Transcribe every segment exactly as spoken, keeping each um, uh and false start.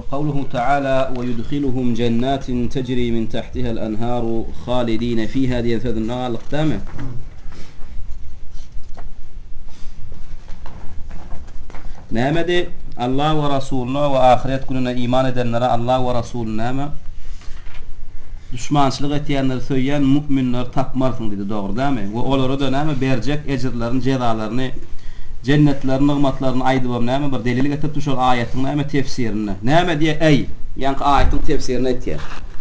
قوله تعالى ويدخلهم جنات تجري من تحتها الأنهار خالدين فيها diye sözünü aldık değil mi? Nämedi? Allah ve Resulüne ve ahiret gününe iman edenlere Allah ve Resulüne näme? Düşmançılık etýänleri söýýän müminler tapmarsın dedi, doğru değil mi? Ve olara da näme berjek ejirlerini, cezalarını, cennetlerin nigmatlaryny aýdyp näme bir delil getirip düşür ayetin näme tefsirini. Näme diye ey, ýani ayetin tefsirini etýär.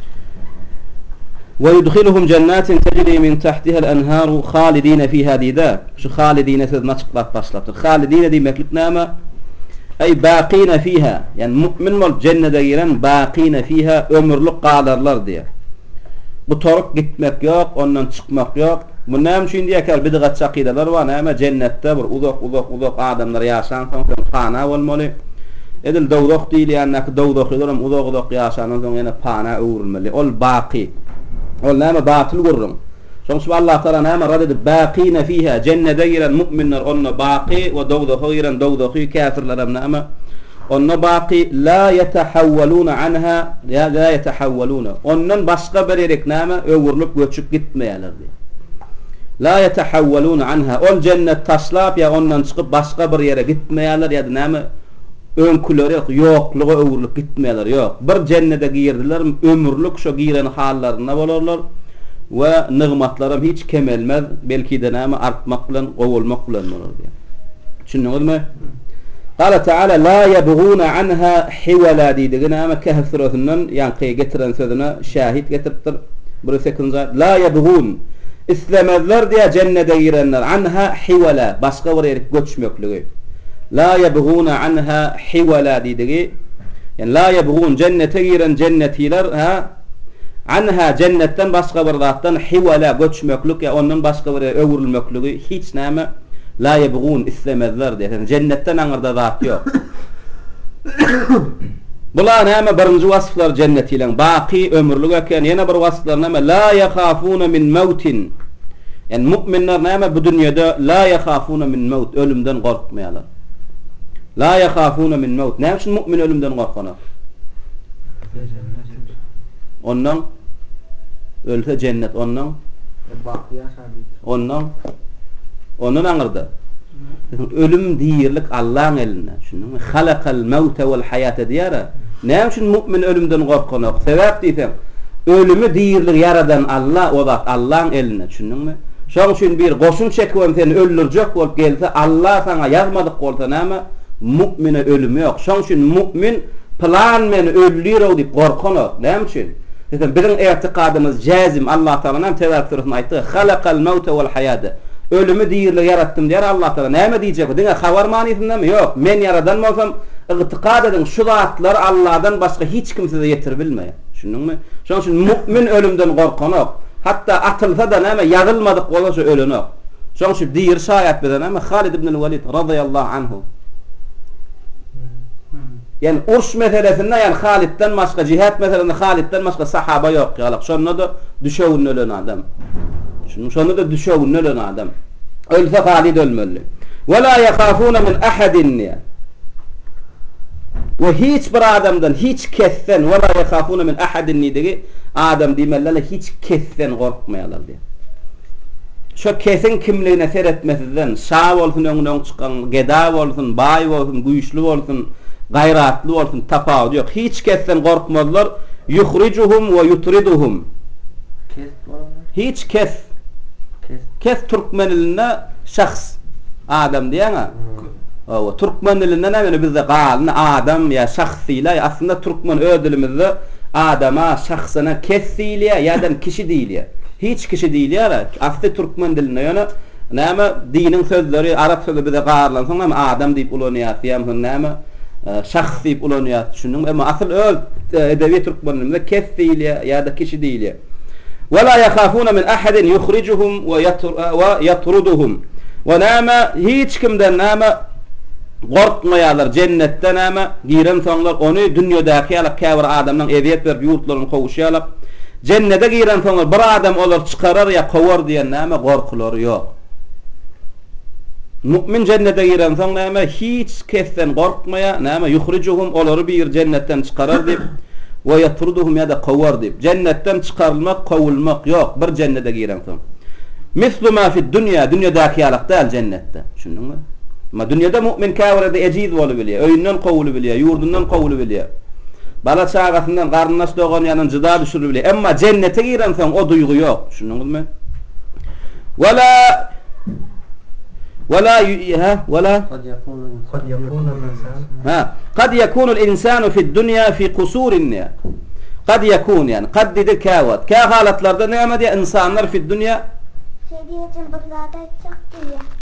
Ve yudkhiluhum jannatin tajri min tahtiha al-anharu khalidina fiha dida. Şu khalidina sözüni açıklap başlapdyr. Khalidina diýmeklik näme? Ey baqina fiha. Yani mümin bol cennete giren baqina fiha ömürlük galarlar diýer. Bu toruk gitmek yok, ondan çıkmak yok. Bu näme üçin diýär? Bidgat aqidalar var. Näme cennetde bir uzak uzak uzak adamlar ýaşan, soň pana bolmaly. Edil dowdok diýil, ýani dowdoklar hem uzak uzak ýaşan, soň ýene pana öwrülmeli. Ol baqi. Ol näme batyl gurrun. Soň Allah Taala näme rad edip baqina fiha cennete giren müminler onna baqi we dowdok giren dowdoky kafirler hem näme onna baqi la yetahawwaluna anha ya la yetahawwaluna. Ondan başga bir ýerek näme öwrülüp göçüp gitmeýärler diýär. La yetahawwaluna anha. Ol cennet taşlap ya ondan çıkıp başga bir yere gitmeýärler ýa-da näme öňküleri ýok, ýoklugy öwrülüp gitmeýärler, ýok. Bir cennete girdiler, ömürlük şo giren hallaryna bolarlar we nigmatlarym hiç kemelmez, belki de näme artmak bilen, gowulmak bilen bolar diýär. Düşündiňizmi? Qala Taala la yabghuna anha hiwala diýdi. Näme Kehf surasyndan ýanky getiren sözüne şahit getiripdir. Bir sekinci la yabghun islemezler diye cennete girenler anha hiwala başka bir ýere göçmekligi. La yabghuna anha hiwala diýdi. Yani la yabghun cennete giren cennetiler ha anha cennetten başka bir zatdan hiwala göçmeklik ya ondan başka bir öwrülmekligi hiç näme la yabghun islemezler diye. Yani cennetten aňyrda zat ýok. Bular näme birinji wasflar cennet ile baqi ömürlük eken, ýene bir wasflar näme la yakhafuna min mautin. Yani müminler näme bu dünýede la yakhafuna min maut, ölümden gorkmaýarlar. La yakhafuna min maut. Näme üçin mümin ölümden gorkany? Ondan ölse cennet, ondan baqi ýaşar. Ondan ondan aňyrda ölüm diýerlik Allah'ın eline. Şunun halakal mauta vel hayata diýär. Näme üçin mümin ölümden gorkany? Sebäp diýsem, ölümü diýerlik yaradan Allah, o zat Allah'ın eline. Düşündiňmi? Şoň üçin bir goşun çekip seni öldürjek bolup gelse, Allah sana yazmadyk bolsa näme? Mümine ölümü ýok. Şoň üçin mümin plan men öldürýär diýip gorkany. Näme üçin? Dedim bizim etiqadymız jazim. Allah Taala näme tewakkülüni aýtdy. Halakal mauta vel hayata. Ölümü diýerlik yaratdym diýär Allah Taala. Näme diýjek? Diňe habar manysynda mı? Ýok. Men yaradan bolsam, itiqad edin şu zatlar Allah'dan başga hiç kimse de yetir bilmeýär. Düşündiňmi? Şoň üçin mümin ölümden gorkany. Hatta atılsa da näme ýagylmadyk bolsa ölenok. Şoň şu diýir şaýat bilen näme Halid ibn al-Walid radıyallahu anhu. Yani urş meselesinde yani Halid'den başka cihat meselesinde Halid'den başka sahaba yok ýalyk. Şonda da düşewün ölen adam. Şunu şonda da düşewün ölen adam. Ölse Halid ölmeli. Ve la yakhafuna min ahadin. Ve hiç bir adamdan hiç kessen ve la yakhafuna min ahadin diýdi. Adam diýmelerle hiç kessen gorkmaýarlar diýär. Şo kesin kimligine seretmesinden sağ bolsun öňünden çykan, geda bolsun, baý bolsun, güýçlü bolsun, gayratly bolsun, tapawy ýok. Hiç kessen gorkmazlar. Yukhrijuhum ve yutriduhum. Kes hiç kes. Kes, kes Türkmen diline şahs. Adam diýär. O Türkmen dilinde näme bizde galyny adam ya şahsyla aslında Türkmen ödülimizde adama şahsyna kes diýilýär, ýa-da kişi diýilýär. Hiç kişi diýilýär. Aslında Türkmen dilinde ýöne näme dinin sözleri Arap sözleri bize garlansa näme adam diýip ulanýar, ýa-da näme şahs diýip ulanýar. Şunun ama asl öl edebi Türkmen dilinde kes diýilýär, ýa-da kişi diýilýär. Ve la yakhafuna min ahadin yukhrijuhum ve yatruduhum. Ve näme hiç kimden näme gorkmaýarlar cennetde näme giren soňlar onu dünýädäki ýaly käbir adamdan eziýet berip ýurtlaryny gowuşýarlar. Cennete giren soňlar bir adam olar çykarar ýa gowar diýen näme gorkulary ýok. Mümin cennete giren soň näme hiç kessen gorkmaya, näme yuhrijuhum olary bir cennetten çıkarar dip we yatruduhum ya da qawar dip. Cennetten çıkarılmak, qawulmak yok bir cennete giren soň. Mislu ma fi dunya, dünyadaki ýalakda cennette. Şununmy? Ma dünyada mümin kawrada ejiz bolup bilýär, öýünden qawuly bilýär, ýurdundan qawuly bilýär. Bala çağasından garnynaş dogan ýanyň jyda düşürüp bilýär. Emma cennete giren soň o duýgu ýok. Şunuňyzmy? Wala ولا ها ولا قد يكون قد يكون الإنسان ها قد يكون الإنسان في الدنيا في قصور قد يكون يعني قد دكاوت كا حالتlarda näme diye insanlar fi dünya şey diyeceğim bu zaten çok iyi.